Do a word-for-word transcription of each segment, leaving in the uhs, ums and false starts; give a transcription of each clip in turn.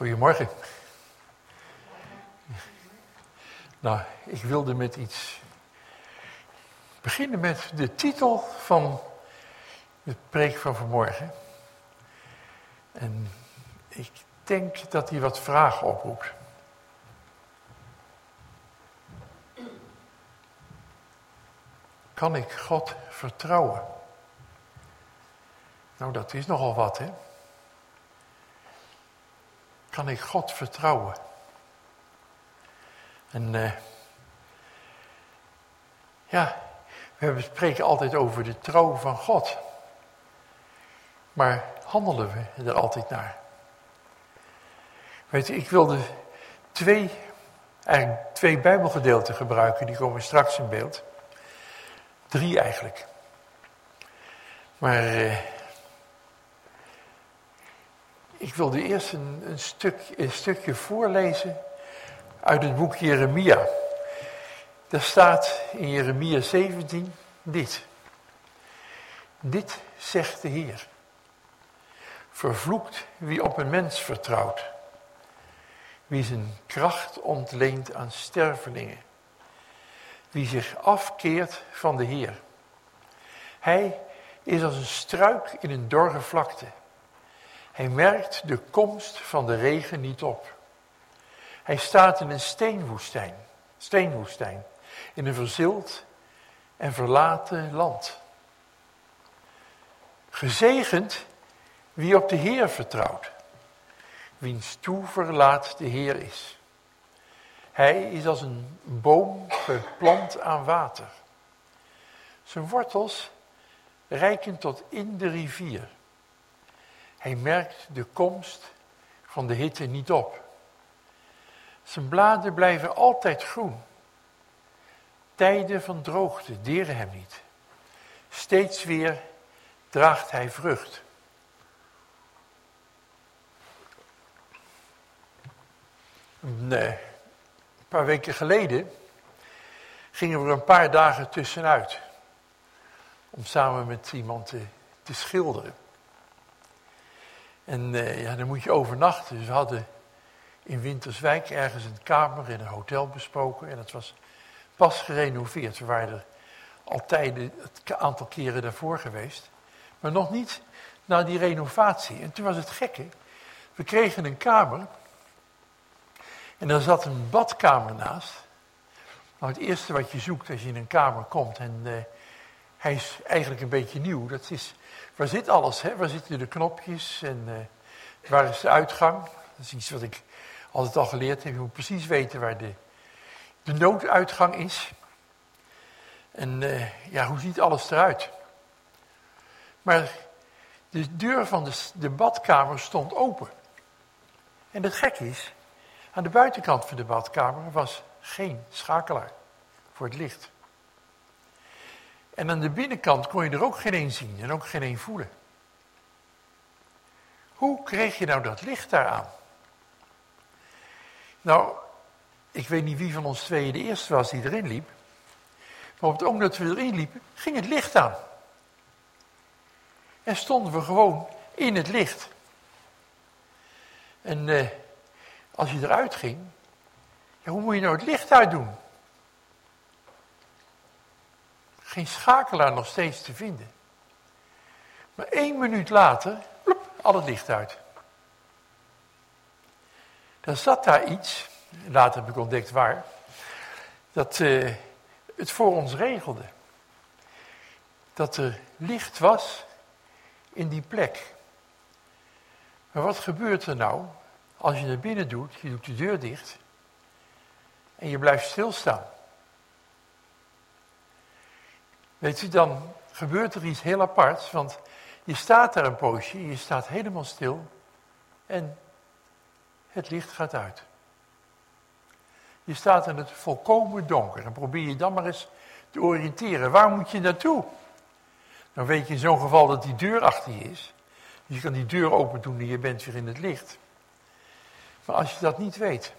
Goedemorgen. Nou, ik wilde met iets beginnen met de titel van de preek van vanmorgen. En ik denk dat hij wat vragen oproept. Kan ik God vertrouwen? Nou, dat is nogal wat, hè? Kan ik God vertrouwen? En uh, ja, we spreken altijd over de trouw van God. Maar handelen we er altijd naar? Weet je, ik wilde twee, eigenlijk twee Bijbelgedeelten gebruiken, die komen straks in beeld. Drie eigenlijk. Maar uh, ik wilde eerst een, een, stuk, een stukje voorlezen uit het boek Jeremia. Daar staat in Jeremia zeventien dit. Dit zegt de Heer. Vervloekt wie op een mens vertrouwt. Wie zijn kracht ontleent aan stervelingen. Wie zich afkeert van de Heer. Hij is als een struik in een dorre vlakte. Hij merkt de komst van de regen niet op. Hij staat in een steenwoestijn, steenwoestijn, in een verzild en verlaten land. Gezegend wie op de Heer vertrouwt, wiens toeverlaat de Heer is. Hij is als een boom geplant aan water. Zijn wortels reiken tot in de rivier. Hij merkt de komst van de hitte niet op. Zijn bladeren blijven altijd groen. Tijden van droogte deren hem niet. Steeds weer draagt hij vrucht. Nee, een paar weken geleden gingen we er een paar dagen tussenuit. Om samen met iemand te, te schilderen. En uh, ja, dan moet je overnachten. Dus we hadden in Winterswijk ergens een kamer in een hotel besproken. En het was pas gerenoveerd. We waren er al tijden, het aantal keren daarvoor geweest. Maar nog niet na die renovatie. En toen was het gekke. We kregen een kamer. En daar zat een badkamer naast. Nou, het eerste wat je zoekt als je in een kamer komt. En uh, hij is eigenlijk een beetje nieuw. Dat is, waar zit alles? Hè? Waar zitten de knopjes? En uh, waar is de uitgang? Dat is iets wat ik altijd al geleerd heb. Je moet precies weten waar de, de nooduitgang is. En uh, ja, hoe ziet alles eruit? Maar de deur van de, de badkamer stond open. En het gekke is, aan de buitenkant van de badkamer was geen schakelaar voor het licht. En aan de binnenkant kon je er ook geen een zien en ook geen een voelen. Hoe kreeg je nou dat licht daaraan? Nou, ik weet niet wie van ons tweeën de eerste was die erin liep. Maar op het ogenblik dat we erin liepen, ging het licht aan. En stonden we gewoon in het licht. En uh, als je eruit ging, ja, hoe moet je nou het licht uitdoen? Geen schakelaar nog steeds te vinden. Maar één minuut later, plop, al het licht uit. Dan zat daar iets, later heb ik ontdekt waar, dat uh, het voor ons regelde. Dat er licht was in die plek. Maar wat gebeurt er nou als je naar binnen doet, je doet de deur dicht en je blijft stilstaan? Weet u, dan gebeurt er iets heel aparts, want je staat daar een poosje, je staat helemaal stil en het licht gaat uit. Je staat in het volkomen donker en probeer je dan maar eens te oriënteren. Waar moet je naartoe? Dan weet je in zo'n geval dat die deur achter je is. Dus je kan die deur open doen en je bent weer in het licht. Maar als je dat niet weet.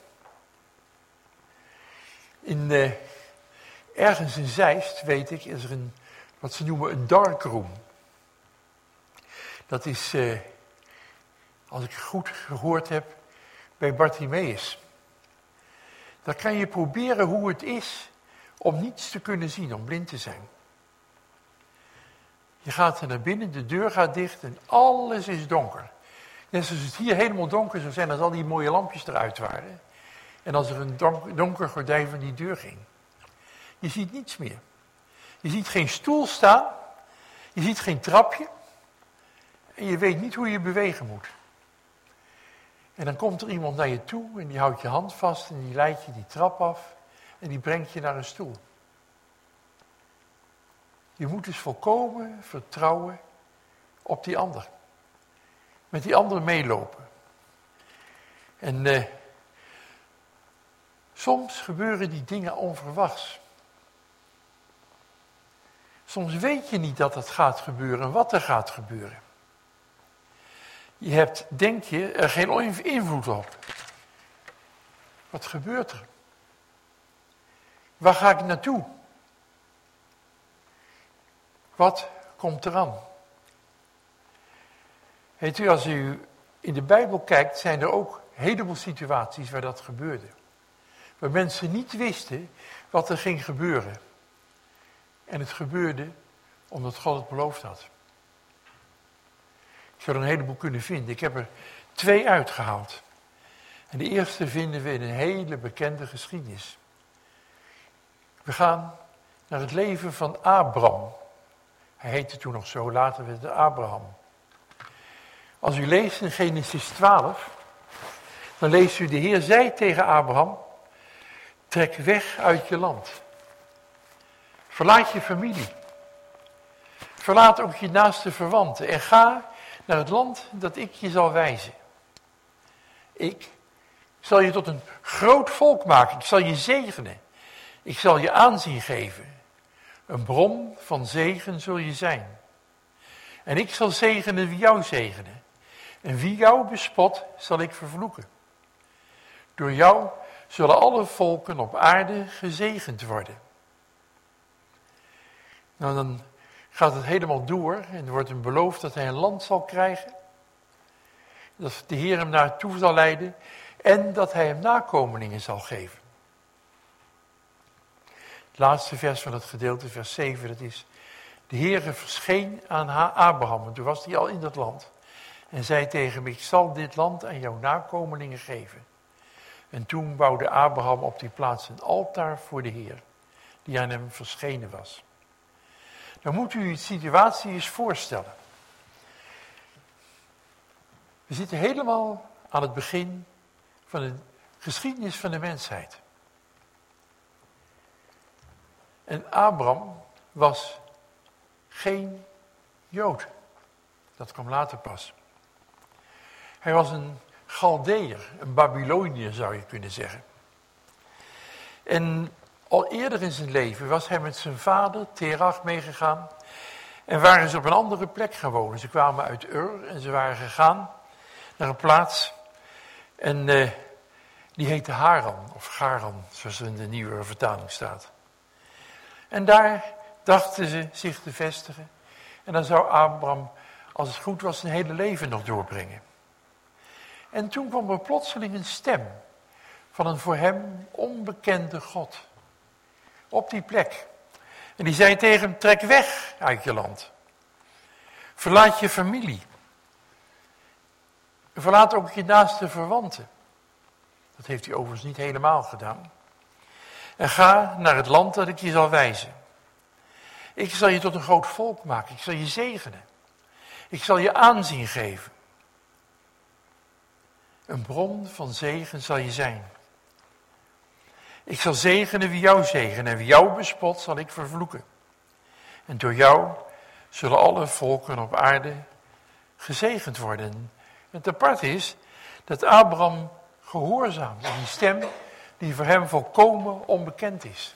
In, uh, ergens in Zeist, weet ik, is er een, wat ze noemen een darkroom. Dat is, uh, als ik goed gehoord heb, bij Bartimaeus. Dan kan je proberen hoe het is om niets te kunnen zien, om blind te zijn. Je gaat er naar binnen, de deur gaat dicht en alles is donker. Net zoals het hier helemaal donker zou zijn als al die mooie lampjes eruit waren. En als er een donker, donker gordijn van die deur ging. Je ziet niets meer. Je ziet geen stoel staan. Je ziet geen trapje. En je weet niet hoe je bewegen moet. En dan komt er iemand naar je toe en die houdt je hand vast en die leidt je die trap af. En die brengt je naar een stoel. Je moet dus volkomen vertrouwen op die ander. Met die ander meelopen. En eh, soms gebeuren die dingen onverwachts. Soms weet je niet dat het gaat gebeuren en wat er gaat gebeuren. Je hebt, denk je, er geen invloed op. Wat gebeurt er? Waar ga ik naartoe? Wat komt eraan? Weet u, als u in de Bijbel kijkt, zijn er ook een heleboel situaties waar dat gebeurde. Waar mensen niet wisten wat er ging gebeuren. En het gebeurde omdat God het beloofd had. Ik zou er een heleboel kunnen vinden. Ik heb er twee uitgehaald. En de eerste vinden we in een hele bekende geschiedenis. We gaan naar het leven van Abram. Hij heette toen nog zo, later werd het Abraham. Als u leest in Genesis twaalf, dan leest u: de Heer zei tegen Abraham: trek weg uit je land. Verlaat je familie. Verlaat ook je naaste verwanten en ga naar het land dat ik je zal wijzen. Ik zal je tot een groot volk maken. Ik zal je zegenen. Ik zal je aanzien geven. Een bron van zegen zul je zijn. En ik zal zegenen wie jou zegenen. En wie jou bespot, zal ik vervloeken. Door jou zullen alle volken op aarde gezegend worden. Nou, dan gaat het helemaal door en er wordt hem beloofd dat hij een land zal krijgen. Dat de Heer hem naartoe zal leiden en dat hij hem nakomelingen zal geven. Het laatste vers van het gedeelte, vers zeven, dat is: de Heere verscheen aan Abraham, en toen was hij al in dat land. En zei tegen hem: ik zal dit land aan jouw nakomelingen geven. En toen bouwde Abraham op die plaats een altaar voor de Heer, die aan hem verschenen was. Dan moet u de situatie eens voorstellen. We zitten helemaal aan het begin van de geschiedenis van de mensheid. En Abraham was geen Jood. Dat kwam later pas. Hij was een Galdeër, een Babyloniër zou je kunnen zeggen. En al eerder in zijn leven was hij met zijn vader Terach meegegaan en waren ze op een andere plek gaan wonen. Ze kwamen uit Ur en ze waren gegaan naar een plaats en uh, die heette Haran, of Garan, zoals in de nieuwe vertaling staat. En daar dachten ze zich te vestigen en dan zou Abraham, als het goed was, zijn hele leven nog doorbrengen. En toen kwam er plotseling een stem van een voor hem onbekende God op die plek. En die zei tegen hem: trek weg uit je land. Verlaat je familie. Verlaat ook je naaste verwanten. Dat heeft hij overigens niet helemaal gedaan. En ga naar het land dat ik je zal wijzen. Ik zal je tot een groot volk maken. Ik zal je zegenen. Ik zal je aanzien geven. Een bron van zegen zal je zijn. Ik zal zegenen wie jou zegenen en wie jou bespot zal ik vervloeken. En door jou zullen alle volken op aarde gezegend worden. En het apart is dat Abraham gehoorzaamt aan die stem die voor hem volkomen onbekend is.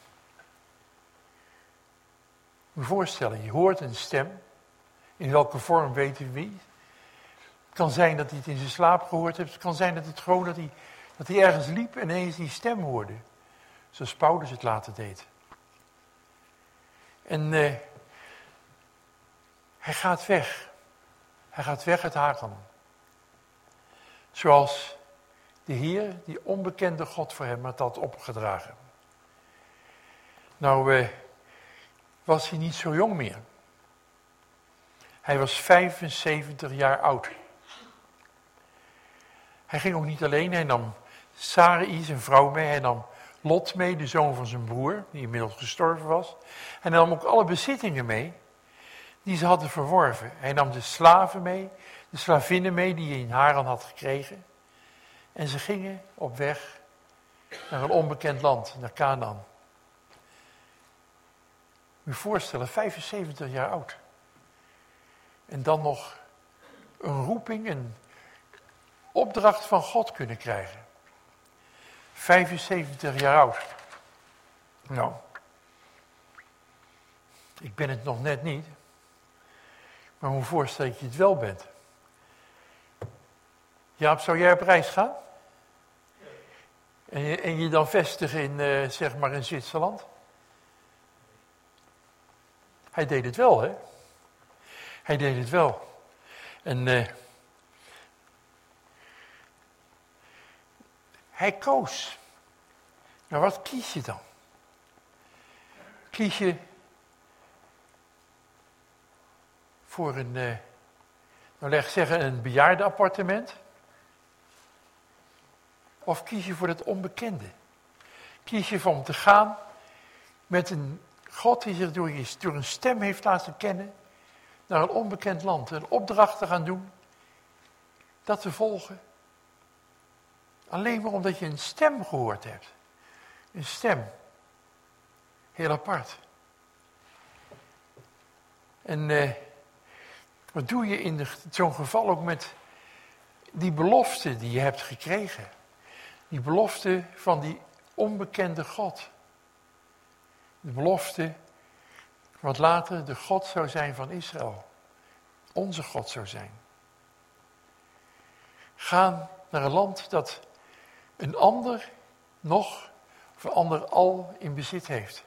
Moet je voorstellen, je hoort een stem. In welke vorm weet u wie? Het kan zijn dat hij het in zijn slaap gehoord heeft. Het kan zijn dat het gewoon dat hij, dat hij ergens liep en ineens die stem hoorde. Zoals Paulus het later deed. En uh, hij gaat weg. Hij gaat weg uit Haran. Zoals de Heer, die onbekende God voor hem had, had opgedragen. Nou eh, was hij niet zo jong meer. Hij was vijfenzeventig jaar oud. Hij ging ook niet alleen, hij nam Sarai, zijn vrouw, mee. Hij nam Lot mee, de zoon van zijn broer, die inmiddels gestorven was. Hij nam ook alle bezittingen mee die ze hadden verworven. Hij nam de slaven mee, de slavinnen mee die hij in Haran had gekregen. En ze gingen op weg naar een onbekend land, naar Canaan. Moet je voorstellen, vijfenzeventig jaar oud. En dan nog een roeping, een opdracht van God kunnen krijgen. vijfenzeventig jaar oud. Nou, ik ben het nog net niet. Maar moet je voorstellen dat je het wel bent. Jaap, zou jij op reis gaan? En je, en je dan vestigen in, uh, zeg maar in Zwitserland? Hij deed het wel, hè? Hij deed het wel. En uh, hij koos. Nou, wat kies je dan? Kies je voor een, uh, nou leg zeggen, een bejaardenappartement? Of kies je voor het onbekende? Kies je om te gaan met een God die zich door, je, door een stem heeft laten kennen naar een onbekend land, een opdracht te gaan doen, dat te volgen. Alleen maar omdat je een stem gehoord hebt. Een stem. Heel apart. En uh, wat doe je in zo'n geval ook met die belofte die je hebt gekregen? Die belofte van die onbekende God. De belofte wat later de God zou zijn van Israël. Onze God zou zijn. Gaan naar een land dat een ander nog, of een ander al in bezit heeft.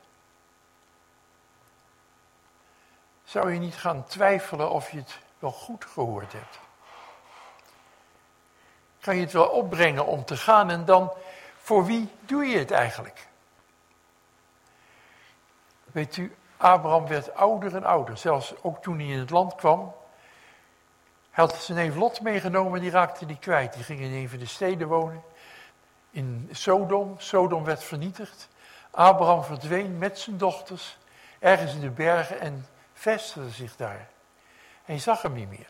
Zou je niet gaan twijfelen of je het wel goed gehoord hebt? Kan je het wel opbrengen om te gaan en dan, voor wie doe je het eigenlijk? Weet u, Abraham werd ouder en ouder, zelfs ook toen hij in het land kwam. Hij had zijn neef Lot meegenomen, die raakte die kwijt. Die ging in een van de steden wonen, in Sodom. Sodom werd vernietigd. Abraham verdween met zijn dochters, ergens in de bergen en vestigde zich daar. Hij zag hem niet meer.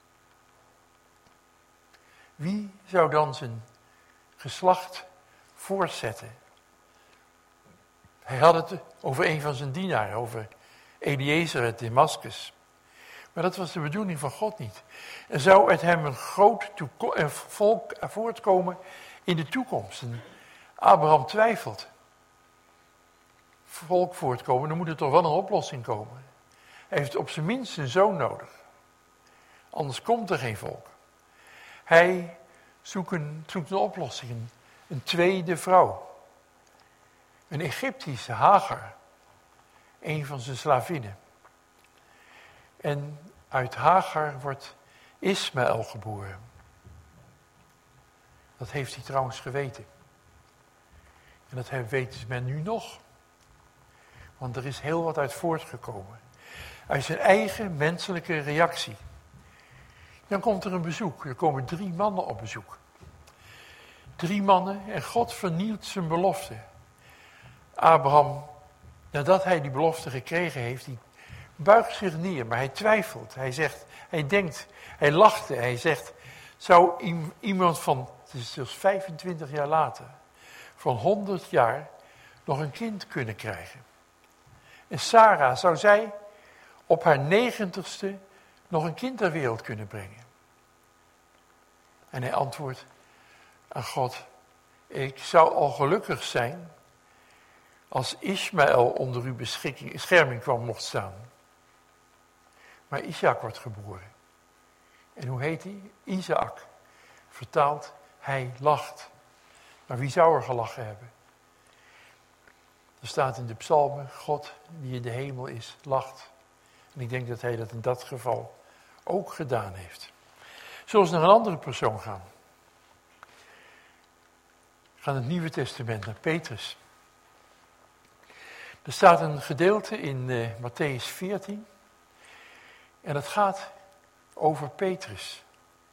Wie zou dan zijn geslacht voortzetten? Hij had het over een van zijn dienaren, over Eliezer uit Damascus. Maar dat was de bedoeling van God niet. Er zou uit hem een groot toeko- een volk voortkomen in de toekomst. En Abraham twijfelt. Volk voortkomen, dan moet er toch wel een oplossing komen. Hij heeft op zijn minst een zoon nodig. Anders komt er geen volk. Hij zoekt een, zoekt een oplossing, een, een tweede vrouw. Een Egyptische, Hagar. Een van zijn slavinnen. En uit Hagar wordt Ismaël geboren. Dat heeft hij trouwens geweten. En dat weet men nu nog. Want er is heel wat uit voortgekomen. Uit zijn eigen menselijke reactie. Dan komt er een bezoek. Er komen drie mannen op bezoek. Drie mannen en God vernieuwt zijn belofte. Abraham, nadat hij die belofte gekregen heeft, die buigt zich neer, maar hij twijfelt. Hij zegt, hij denkt, hij lachte, hij zegt, zou iemand van, het is dus vijfentwintig jaar later, van honderd jaar nog een kind kunnen krijgen? En Sarah, zou zij op haar negentigste nog een kind ter wereld kunnen brengen? En hij antwoordt aan God, ik zou al gelukkig zijn als Ismaël onder uw beschikking, bescherming kwam mocht staan. Maar Isaac wordt geboren. En hoe heet hij? Isaac. Vertaald, hij lacht. Maar wie zou er gelachen hebben? Er staat in de psalmen, God die in de hemel is, lacht. En ik denk dat hij dat in dat geval ook gedaan heeft. Zullen we naar een andere persoon gaan? We gaan het Nieuwe Testament naar Petrus. Er staat een gedeelte in uh, Mattheüs veertien. En dat gaat over Petrus.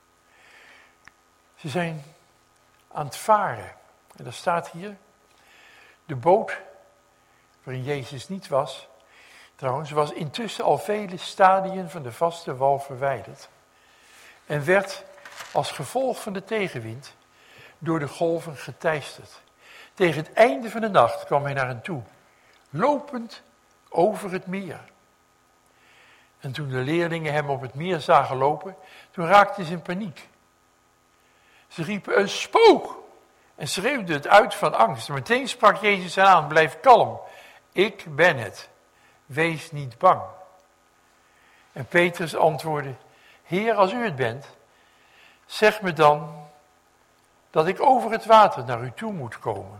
Ze zijn aan het varen. En daar staat hier, de boot waarin Jezus niet was, trouwens, was intussen al vele stadien van de vaste wal verwijderd. En werd als gevolg van de tegenwind door de golven geteisterd. Tegen het einde van de nacht kwam hij naar hen toe, lopend over het meer. En toen de leerlingen hem op het meer zagen lopen, toen raakten ze in paniek. Ze riepen een spook en schreeuwden het uit van angst. En meteen sprak Jezus hen aan, blijf kalm, ik ben het, wees niet bang. En Petrus antwoordde, Heer, als u het bent, zeg me dan dat ik over het water naar u toe moet komen.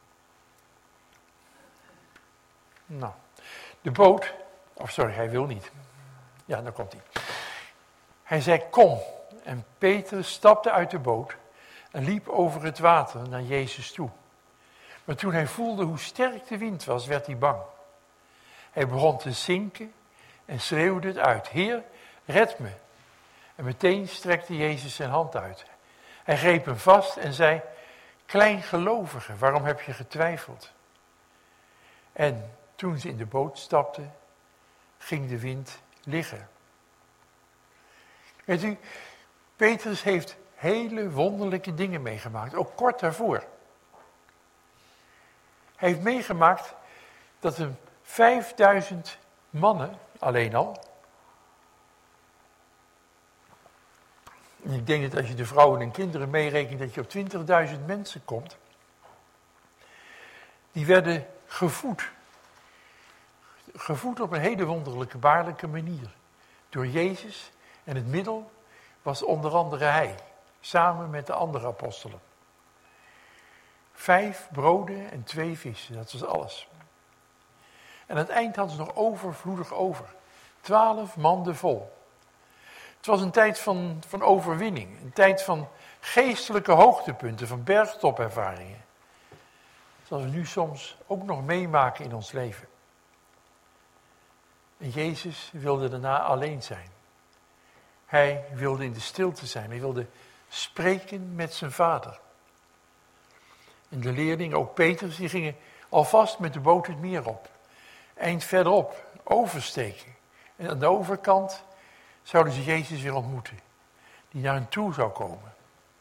Nou, de boot, of sorry, hij wil niet. Ja, dan komt hij. Hij zei, kom. En Petrus stapte uit de boot en liep over het water naar Jezus toe. Maar toen hij voelde hoe sterk de wind was, werd hij bang. Hij begon te zinken en schreeuwde het uit, Heer, red me. En meteen strekte Jezus zijn hand uit. Hij greep hem vast en zei, kleingelovige, waarom heb je getwijfeld? En toen ze in de boot stapten, ging de wind liggen. Weet u, Petrus heeft hele wonderlijke dingen meegemaakt, ook kort daarvoor. Hij heeft meegemaakt dat er vijfduizend mannen, alleen al. En ik denk dat als je de vrouwen en kinderen meerekent, dat je op twintigduizend mensen komt. Die werden gevoed. Gevoed op een hele wonderlijke, baarlijke manier. Door Jezus. En het middel was onder andere hij. Samen met de andere apostelen. Vijf broden en twee vissen, dat was alles. En aan het eind hadden ze nog overvloedig over. Twaalf manden vol. Het was een tijd van, van overwinning. Een tijd van geestelijke hoogtepunten, van bergtopervaringen. Zoals we nu soms ook nog meemaken in ons leven. En Jezus wilde daarna alleen zijn. Hij wilde in de stilte zijn. Hij wilde spreken met zijn vader. En de leerlingen, ook Petrus, die gingen alvast met de boot het meer op. Eind verderop, oversteken. En aan de overkant zouden ze Jezus weer ontmoeten. Die naar hen toe zou komen.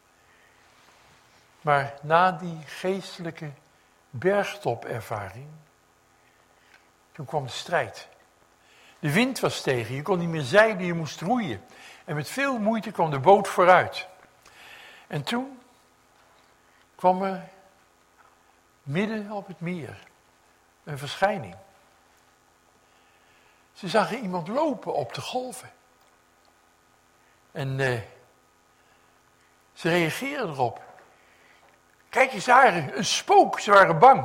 Maar na die geestelijke bergtopervaring, toen kwam de strijd. De wind was tegen, je kon niet meer zeilen, je moest roeien. En met veel moeite kwam de boot vooruit. En toen kwam er midden op het meer een verschijning. Ze zagen iemand lopen op de golven. En uh, ze reageerden erop. Kijk eens daar, een spook, ze waren bang.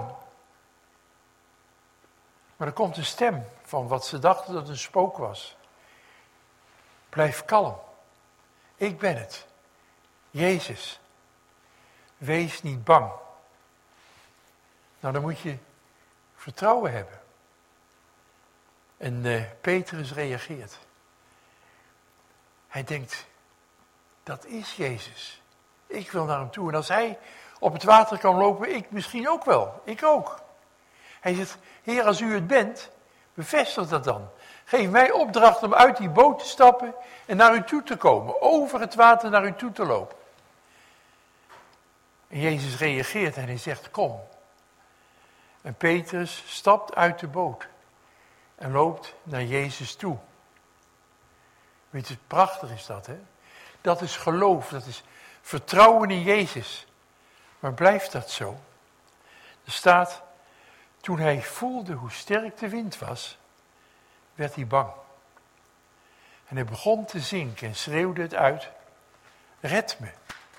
Maar er komt een stem van wat ze dachten dat een spook was. Blijf kalm. Ik ben het. Jezus. Wees niet bang. Nou, dan moet je vertrouwen hebben. En uh, Petrus reageert. Hij denkt, dat is Jezus. Ik wil naar hem toe. En als hij op het water kan lopen, ik misschien ook wel. Ik ook. Hij zegt, Heer, als u het bent, bevestig dat dan. Geef mij opdracht om uit die boot te stappen en naar u toe te komen. Over het water naar u toe te lopen. En Jezus reageert en hij zegt, kom. En Petrus stapt uit de boot en loopt naar Jezus toe. Weet je, prachtig is dat, hè? Dat is geloof, dat is vertrouwen in Jezus. Maar blijft dat zo? Er staat, toen hij voelde hoe sterk de wind was, werd hij bang. En hij begon te zinken en schreeuwde het uit, red me.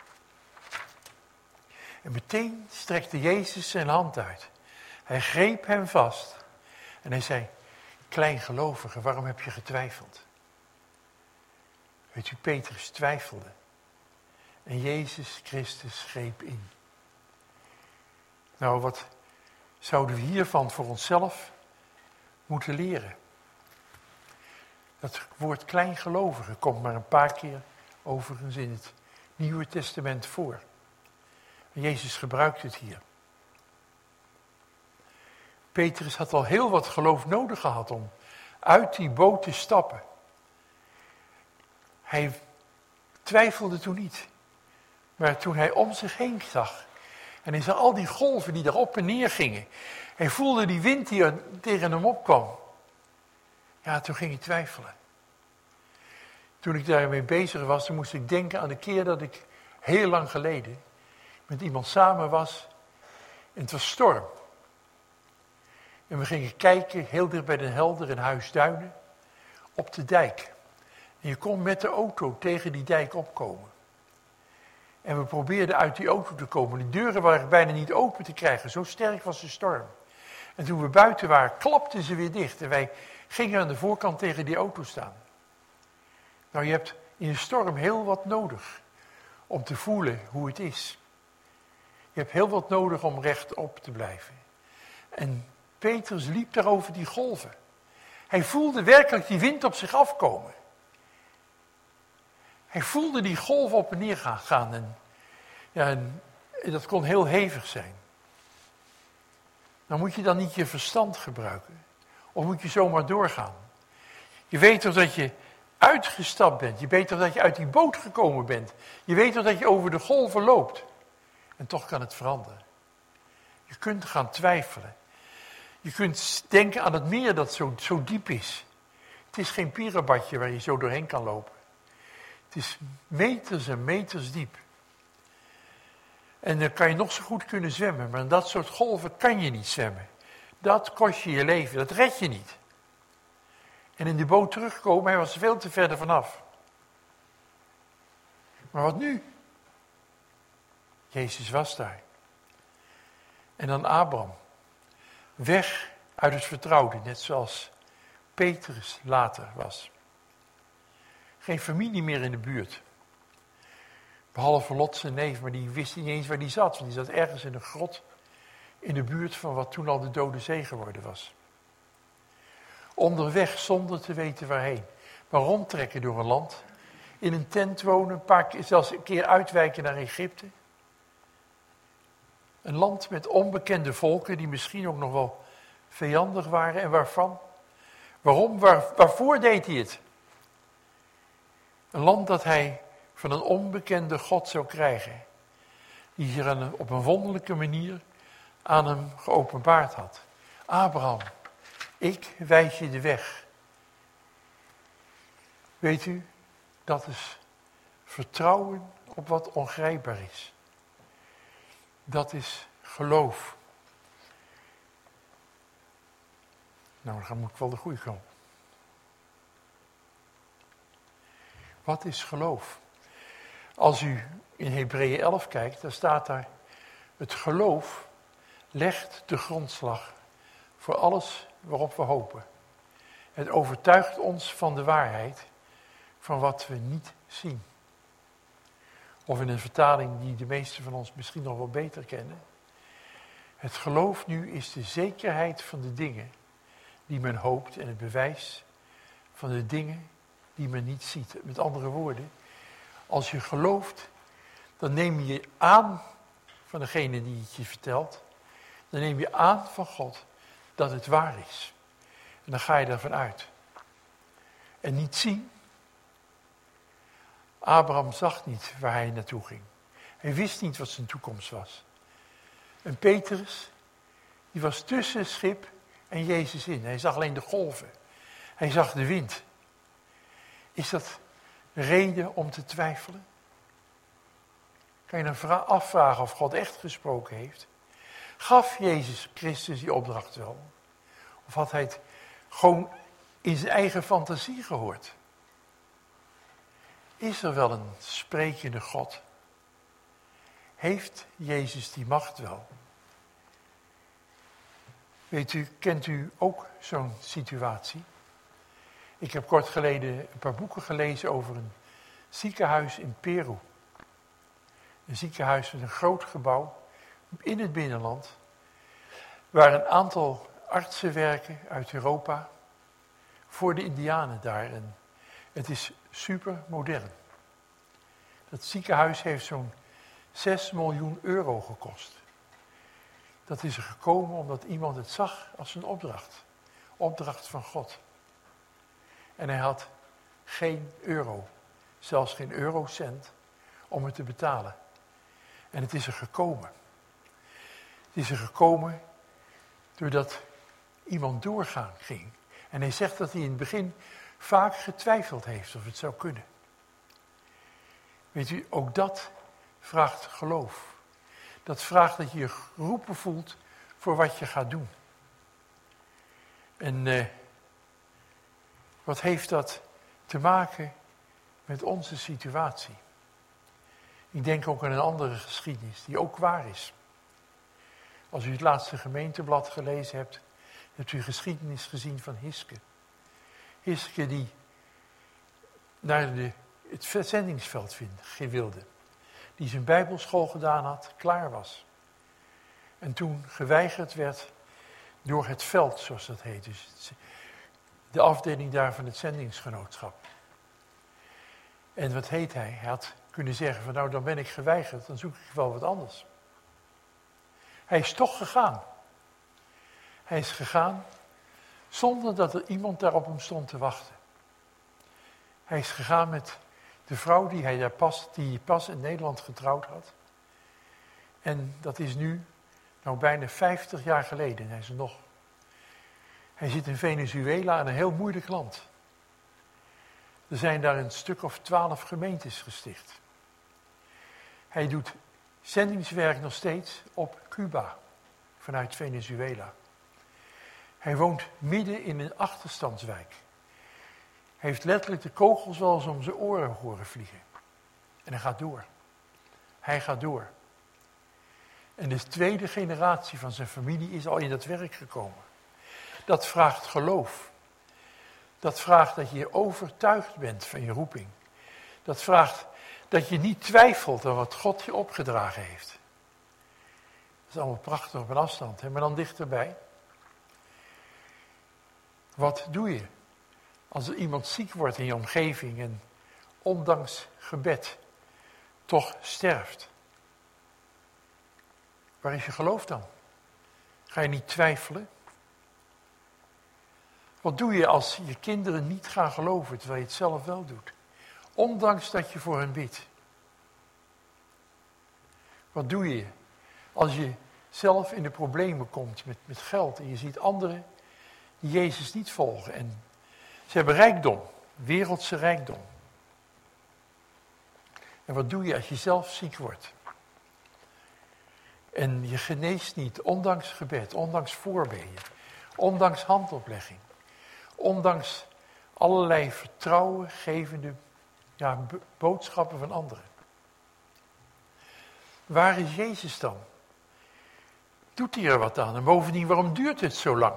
En meteen strekte Jezus zijn hand uit. Hij greep hem vast en hij zei, kleingelovige, waarom heb je getwijfeld? Weet u, Petrus twijfelde. En Jezus Christus greep in. Nou, wat zouden we hiervan voor onszelf moeten leren? Dat woord kleingelovige komt maar een paar keer overigens in het Nieuwe Testament voor. Jezus gebruikt het hier. Petrus had al heel wat geloof nodig gehad om uit die boot te stappen. Hij twijfelde toen niet. Maar toen hij om zich heen zag en hij zag al die golven die daar op en neer gingen. Hij voelde die wind die er tegen hem opkwam. Ja, toen ging hij twijfelen. Toen ik daarmee bezig was, toen moest ik denken aan de keer dat ik heel lang geleden met iemand samen was. En het was storm. En we gingen kijken, heel dicht bij Den Helder in Huisduinen, op de dijk. En je kon met de auto tegen die dijk opkomen. En we probeerden uit die auto te komen. Die deuren waren bijna niet open te krijgen, zo sterk was de storm. En toen we buiten waren, klapten ze weer dicht. En wij gingen aan de voorkant tegen die auto staan. Nou, je hebt in een storm heel wat nodig om te voelen hoe het is. Je hebt heel wat nodig om rechtop te blijven. En Petrus liep daar over die golven. Hij voelde werkelijk die wind op zich afkomen. Hij voelde die golven op en neer gaan. En, ja, en dat kon heel hevig zijn. Dan moet je dan niet je verstand gebruiken. Of moet je zomaar doorgaan. Je weet toch dat je uitgestapt bent. Je weet toch dat je uit die boot gekomen bent. Je weet toch dat je over de golven loopt. En toch kan het veranderen. Je kunt gaan twijfelen. Je kunt denken aan het meer dat zo, zo diep is. Het is geen pierenbadje waar je zo doorheen kan lopen. Het is meters en meters diep. En dan kan je nog zo goed kunnen zwemmen, maar in dat soort golven kan je niet zwemmen. Dat kost je je leven, dat red je niet. En in de boot terugkomen, hij was veel te verder vanaf. Maar wat nu? Jezus was daar. En dan Abraham. Weg uit het vertrouwde, net zoals Petrus later was. Geen familie meer in de buurt. Behalve Lot zijn neef, maar die wist niet eens waar die zat. Want die zat ergens in een grot in de buurt van wat toen al de Dode Zee geworden was. Onderweg zonder te weten waarheen. Maar rondtrekken door een land. In een tent wonen, een paar keer, zelfs een keer uitwijken naar Egypte. Een land met onbekende volken die misschien ook nog wel vijandig waren. En waarvan? Waarom? Waar, waarvoor deed hij het? Een land dat hij van een onbekende God zou krijgen. Die zich een, op een wonderlijke manier aan hem geopenbaard had. Abraham, ik wijs je de weg. Weet u, dat is vertrouwen op wat ongrijpbaar is. Dat is geloof. Nou, dan moet ik wel de goede kant. Wat is geloof? Als u in Hebreeën elf kijkt, dan staat daar: het geloof legt de grondslag voor alles waarop we hopen. Het overtuigt ons van de waarheid van wat we niet zien. Of in een vertaling die de meesten van ons misschien nog wel beter kennen. Het geloof nu is de zekerheid van de dingen die men hoopt en het bewijs van de dingen die men niet ziet. Met andere woorden, als je gelooft, dan neem je aan van degene die het je vertelt. Dan neem je aan van God dat het waar is. En dan ga je ervan uit. En niet zien. Abraham zag niet waar hij naartoe ging. Hij wist niet wat zijn toekomst was. En Petrus, die was tussen het schip en Jezus in. Hij zag alleen de golven. Hij zag de wind. Is dat reden om te twijfelen? Kan je dan afvragen of God echt gesproken heeft? Gaf Jezus Christus die opdracht wel? Of had hij het gewoon in zijn eigen fantasie gehoord? Is er wel een sprekende God? Heeft Jezus die macht wel? Weet u, kent u ook zo'n situatie? Ik heb kort geleden een paar boeken gelezen over een ziekenhuis in Peru. Een ziekenhuis met een groot gebouw in het binnenland. waar een aantal artsen werken uit Europa voor de Indianen daar. En het is super modern. Dat ziekenhuis heeft zo'n zes miljoen euro gekost. Dat is er gekomen omdat iemand het zag als een opdracht. Opdracht van God. En hij had geen euro, zelfs geen eurocent, om het te betalen. En het is er gekomen. Het is er gekomen doordat iemand doorgaan ging. En hij zegt dat hij in het begin vaak getwijfeld heeft of het zou kunnen. Weet u, ook dat vraagt geloof. Dat vraagt dat je je geroepen voelt voor wat je gaat doen. En uh, wat heeft dat te maken met onze situatie? Ik denk ook aan een andere geschiedenis die ook waar is. Als u het laatste gemeenteblad gelezen hebt, hebt u geschiedenis gezien van Hiske. Hiske die naar de, het zendingsveld wilde. Die zijn bijbelschool gedaan had, klaar was. En toen geweigerd werd door het veld, zoals dat heet. Dus de afdeling daar van het zendingsgenootschap. En wat heet hij? Hij had kunnen zeggen van nou dan ben ik geweigerd, dan zoek ik wel wat anders. Hij is toch gegaan. Hij is gegaan zonder dat er iemand daar op hem stond te wachten. Hij is gegaan met de vrouw die hij daar pas, die pas in Nederland getrouwd had. En dat is nu, nou bijna vijftig jaar geleden, hij is er nog. Hij zit in Venezuela, in een heel moeilijk land. Er zijn daar een stuk of twaalf gemeentes gesticht. Hij doet zendingswerk nog steeds op Cuba, vanuit Venezuela. Hij woont midden in een achterstandswijk. Hij heeft letterlijk de kogels wel eens om zijn oren horen vliegen. En hij gaat door. Hij gaat door. En de tweede generatie van zijn familie is al in dat werk gekomen. Dat vraagt geloof. Dat vraagt dat je overtuigd bent van je roeping. Dat vraagt dat je niet twijfelt aan wat God je opgedragen heeft. Dat is allemaal prachtig op een afstand, hè? Maar dan dichterbij. Wat doe je als er iemand ziek wordt in je omgeving en ondanks gebed toch sterft? Waar is je geloof dan? Ga je niet twijfelen? Wat doe je als je kinderen niet gaan geloven terwijl je het zelf wel doet? Ondanks dat je voor hen bidt. Wat doe je als je zelf in de problemen komt met, met geld en je ziet anderen die Jezus niet volgen en ze hebben rijkdom, wereldse rijkdom. En wat doe je als je zelf ziek wordt? En je geneest niet, ondanks gebed, ondanks voorbeden, ondanks handoplegging, ondanks allerlei vertrouwengevende ja, boodschappen van anderen. Waar is Jezus dan? Doet hij er wat aan? En bovendien, waarom duurt het zo lang?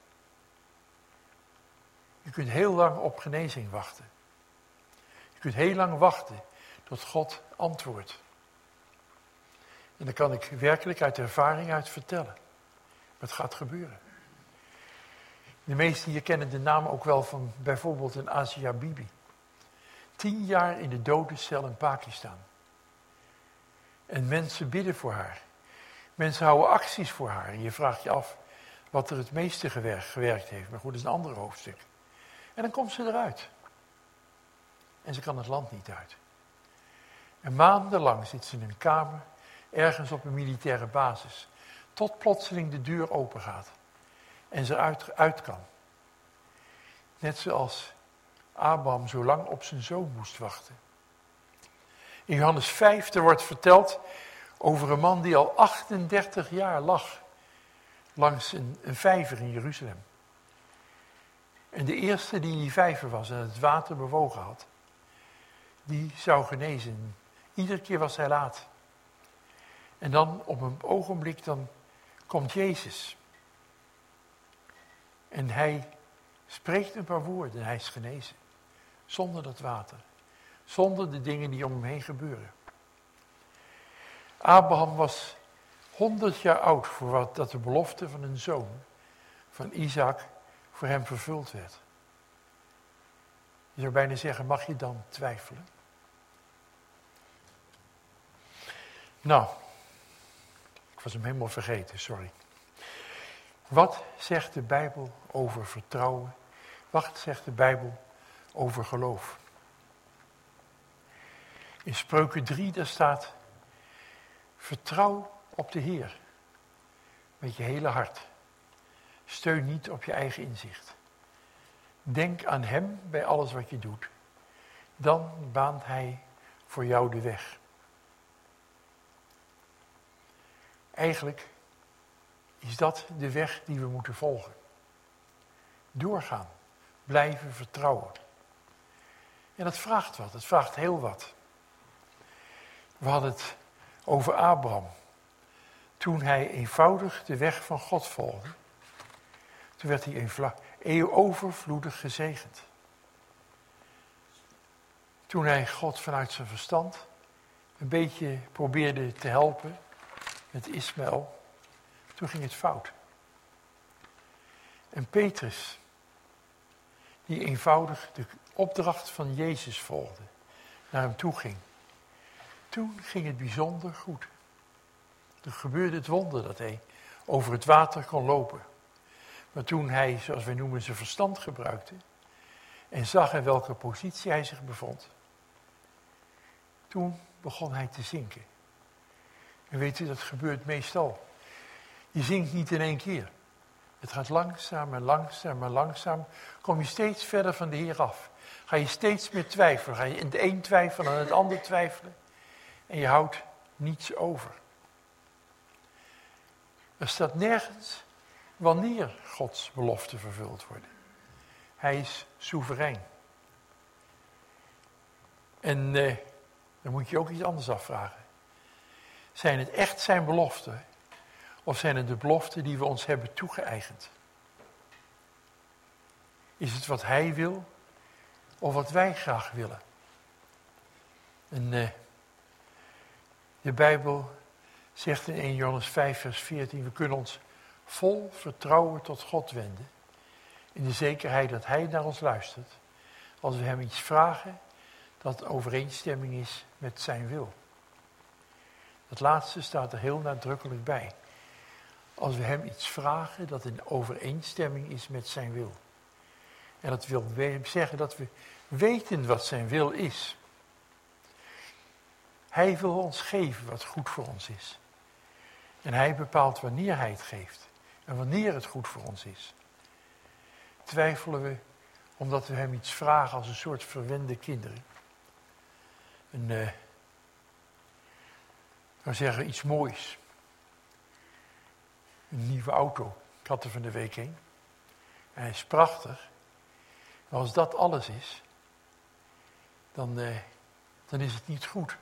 Je kunt heel lang op genezing wachten. Je kunt heel lang wachten tot God antwoordt. En daar kan ik werkelijk uit ervaring uit vertellen. Wat gaat gebeuren? De meesten hier kennen de naam ook wel van bijvoorbeeld een Asia Bibi. Tien jaar in de dodencel in Pakistan. En mensen bidden voor haar. Mensen houden acties voor haar. En je vraagt je af wat er het meeste gewerkt, gewerkt heeft. Maar goed, dat is een ander hoofdstuk. En dan komt ze eruit. En ze kan het land niet uit. En maandenlang zit ze in een kamer, ergens op een militaire basis. Tot plotseling de deur open gaat. En ze uit, uit kan. Net zoals Abraham zo lang op zijn zoon moest wachten. In Johannes vijf er wordt verteld over een man die al achtendertig jaar lag. Langs een, een vijver in Jeruzalem. En de eerste die in die vijver was en het water bewogen had. Die zou genezen. Iedere keer was hij laat. En dan op een ogenblik dan komt Jezus. En hij spreekt een paar woorden en hij is genezen. Zonder dat water. Zonder de dingen die om hem heen gebeuren. Abraham was Honderd jaar oud voor wat dat de belofte van een zoon, van Isaac, voor hem vervuld werd. Je zou bijna zeggen, mag je dan twijfelen? Nou, ik was hem helemaal vergeten, sorry. Wat zegt de Bijbel over vertrouwen? Wat zegt de Bijbel over geloof? In Spreuken drie, daar staat, vertrouw op de Heer met je hele hart. Steun niet op je eigen inzicht. Denk aan Hem bij alles wat je doet. Dan baant Hij voor jou de weg. Eigenlijk is dat de weg die we moeten volgen. Doorgaan. Blijven vertrouwen. En dat vraagt wat. Het vraagt heel wat. We hadden het over Abraham. Toen hij eenvoudig de weg van God volgde. Toen werd hij overvloedig gezegend. Toen hij God vanuit zijn verstand een beetje probeerde te helpen met Ismaël, toen ging het fout. En Petrus, die eenvoudig de opdracht van Jezus volgde, naar hem toe ging. Toen ging het bijzonder goed. Toen gebeurde het wonder dat hij over het water kon lopen. Maar toen hij, zoals wij noemen, zijn verstand gebruikte en zag in welke positie hij zich bevond, toen begon hij te zinken. En weet u, dat gebeurt meestal. Je zinkt niet in één keer. Het gaat langzaam en langzaam en langzaam. Kom je steeds verder van de Heer af. Ga je steeds meer twijfelen. Ga je in het een twijfelen en het ander twijfelen. En je houdt niets over. Er staat nergens wanneer Gods beloften vervuld worden. Hij is soeverein. En eh, dan moet je ook iets anders afvragen. Zijn het echt zijn beloften? Of zijn het de beloften die we ons hebben toegeëigend? Is het wat hij wil? Of wat wij graag willen? En eh, de Bijbel zegt in eerste Johannes vijf vers veertien... we kunnen ons vol vertrouwen tot God wenden. In de zekerheid dat hij naar ons luistert. Als we hem iets vragen dat overeenstemming is met zijn wil. Dat laatste staat er heel nadrukkelijk bij. Als we hem iets vragen dat in overeenstemming is met zijn wil. En dat wil zeggen dat we weten wat zijn wil is. Hij wil ons geven wat goed voor ons is. En hij bepaalt wanneer hij het geeft. En wanneer het goed voor ons is. Twijfelen we omdat we hem iets vragen als een soort verwende kinderen. Een, uh, nou zeggen iets moois. Een nieuwe auto. Ik had er van de week heen. En hij is prachtig. Maar als dat alles is, dan, uh, dan is het niet goed.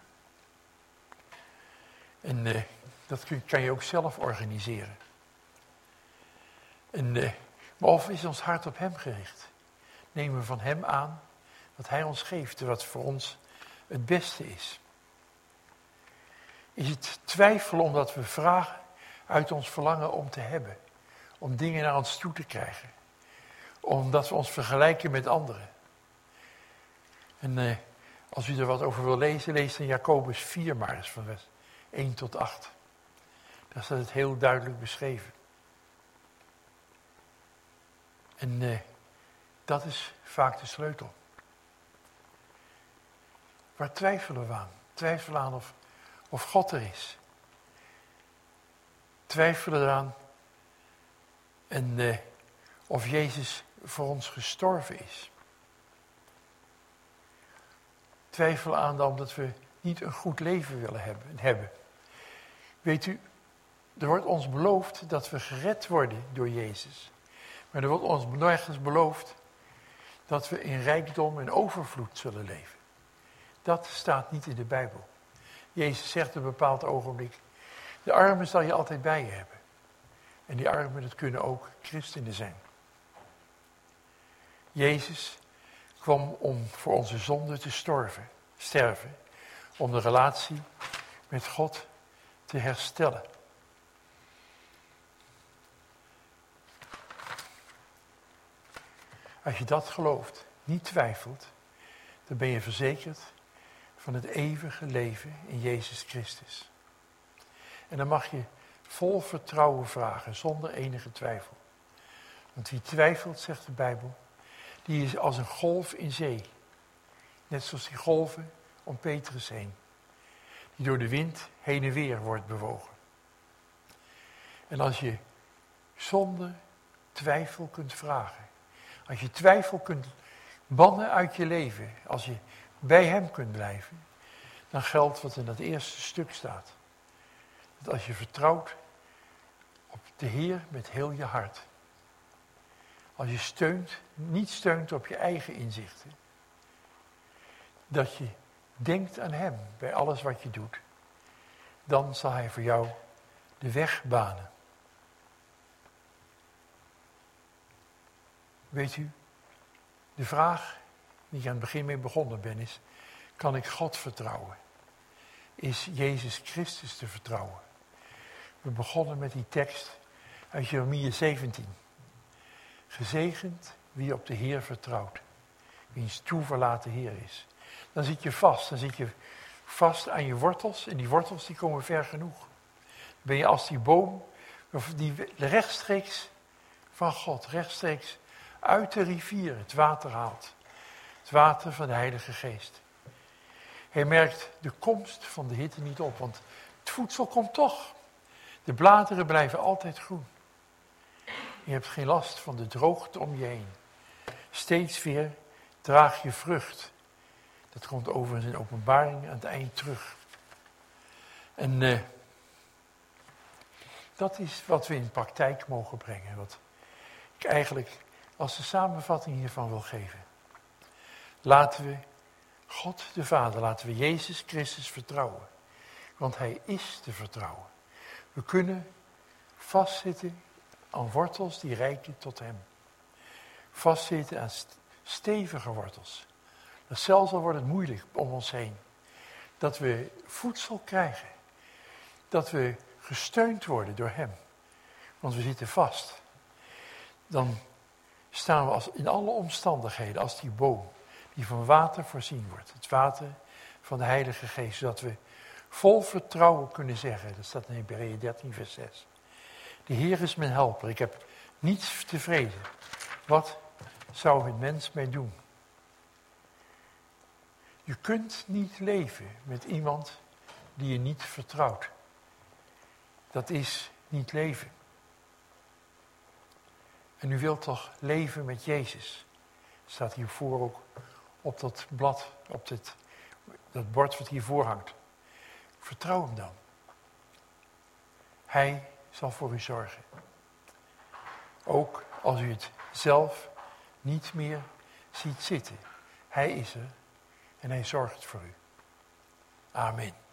En uh, dat kun, kan je ook zelf organiseren. En, uh, maar of is ons hart op hem gericht? Nemen we van hem aan wat hij ons geeft, wat voor ons het beste is? Is het twijfelen omdat we vragen uit ons verlangen om te hebben? Om dingen naar ons toe te krijgen? Omdat we ons vergelijken met anderen? En uh, als u er wat over wil lezen, lees dan Jacobus vier maar eens van vers één tot acht. Daar staat het heel duidelijk beschreven. En uh, dat is vaak de sleutel. Waar twijfelen we aan? Twijfelen aan of, of God er is. Twijfelen eraan en uh, of Jezus voor ons gestorven is. Twijfelen aan dan omdat we niet een goed leven willen hebben. hebben. Weet u, er wordt ons beloofd dat we gered worden door Jezus. Maar er wordt ons nergens beloofd dat we in rijkdom en overvloed zullen leven. Dat staat niet in de Bijbel. Jezus zegt op een bepaald ogenblik, de armen zal je altijd bij je hebben. En die armen, dat kunnen ook christenen zijn. Jezus kwam om voor onze zonde te storven, sterven. Om de relatie met God te herstellen. Als je dat gelooft, niet twijfelt, dan ben je verzekerd van het eeuwige leven in Jezus Christus. En dan mag je vol vertrouwen vragen, zonder enige twijfel. Want wie twijfelt, zegt de Bijbel, die is als een golf in zee. Net zoals die golven om Petrus heen. Die door de wind heen en weer wordt bewogen. En als je zonder twijfel kunt vragen. Als je twijfel kunt bannen uit je leven. Als je bij hem kunt blijven. Dan geldt wat in dat eerste stuk staat. Dat als je vertrouwt op de Heer met heel je hart. Als je steunt, niet steunt op je eigen inzichten. Dat je denkt aan hem bij alles wat je doet. Dan zal hij voor jou de weg banen. Weet u, de vraag die ik aan het begin mee begonnen ben is, kan ik God vertrouwen? Is Jezus Christus te vertrouwen? We begonnen met die tekst uit Jeremia zeventien. Gezegend wie op de Heer vertrouwt, wiens toeverlaten Heer is. Dan zit je vast, dan zit je vast aan je wortels en die wortels die komen ver genoeg. Dan ben je als die boom die rechtstreeks van God, rechtstreeks uit de rivier het water haalt. Het water van de Heilige Geest. Hij merkt de komst van de hitte niet op, want het voedsel komt toch. De bladeren blijven altijd groen. Je hebt geen last van de droogte om je heen. Steeds weer draag je vrucht. Dat komt overigens in Openbaring aan het eind terug. En uh, dat is wat we in praktijk mogen brengen. Wat ik eigenlijk als de samenvatting hiervan wil geven. Laten we God de Vader, laten we Jezus Christus vertrouwen. Want hij is te vertrouwen. We kunnen vastzitten aan wortels die reiken tot hem. Vastzitten aan stevige wortels. Dat zelfs al wordt het moeilijk om ons heen. Dat we voedsel krijgen. Dat we gesteund worden door hem. Want we zitten vast. Dan staan we als, in alle omstandigheden als die boom die van water voorzien wordt. Het water van de Heilige Geest. Zodat we vol vertrouwen kunnen zeggen. Dat staat in Hebreeën dertien vers zes. De Heer is mijn helper. Ik heb niets te vrezen. Wat zou een mens mij doen? Je kunt niet leven met iemand die je niet vertrouwt. Dat is niet leven. En u wilt toch leven met Jezus? Staat hiervoor ook op dat blad, op dit, dat bord wat hiervoor hangt. Vertrouw hem dan. Hij zal voor u zorgen. Ook als u het zelf niet meer ziet zitten. Hij is er en hij zorgt voor u. Amen.